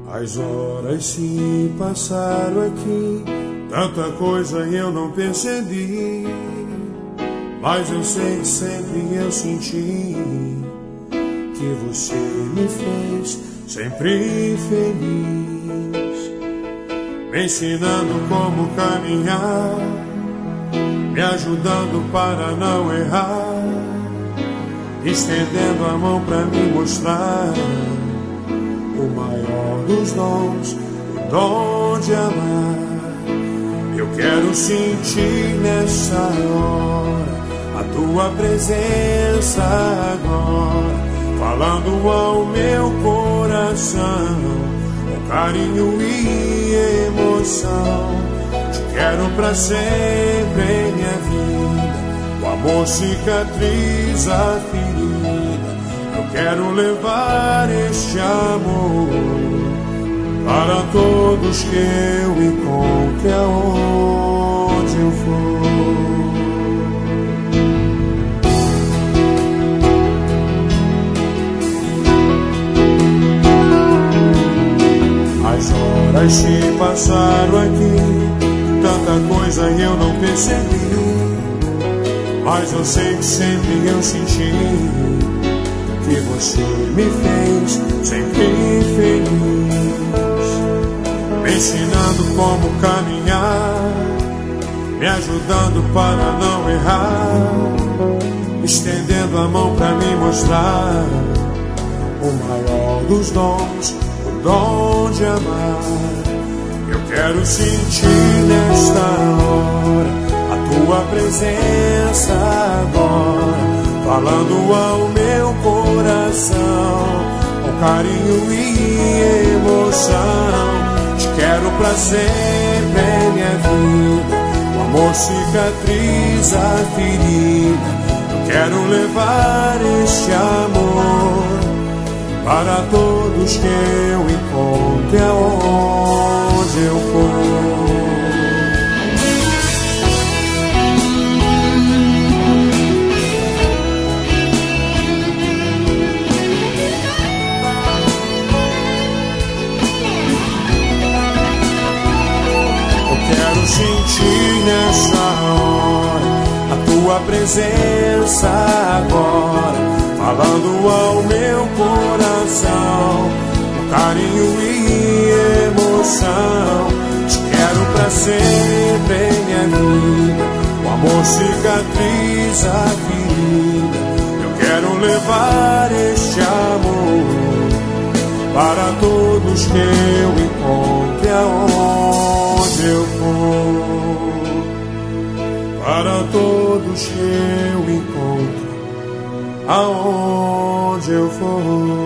As horas se passaram aqui, tanta coisa eu não percebi, mas eu sei que sempre eu senti que você me fez sempre feliz, me ensinando como caminhar, me ajudando para não errar, estendendo a mão para me mostrar o maior dos dons, o dom de amar. Eu quero sentir nessa hora a tua presença agora, falando ao meu coração com carinho e emoção. Te quero pra sempre em minha vida, o amor cicatriza a ferida. Eu quero levar este amor para todos que eu encontre aonde eu for. As horas se passaram aqui, tanta coisa eu não percebi, mas eu sei que sempre eu senti que você me fez sempre feliz, me ensinando como caminhar, me ajudando para não errar, estendendo a mão para me mostrar o maior dos dons, o dom de amar. Eu quero sentir nesta hora a tua presença agora, falando ao meu coração com carinho e emoção. Te quero pra sempre em minha vida, o amor cicatriza a ferida. Eu quero levar este amor para todos que eu encontre aonde eu for. Sentir nessa hora a tua presença agora, falando ao meu coração com carinho e emoção. Te quero pra sempre em minha vida, o amor cicatriza a ferida. Eu quero levar este amor para todos que eu encontre aonde eu for, para todos que eu encontro aonde eu for.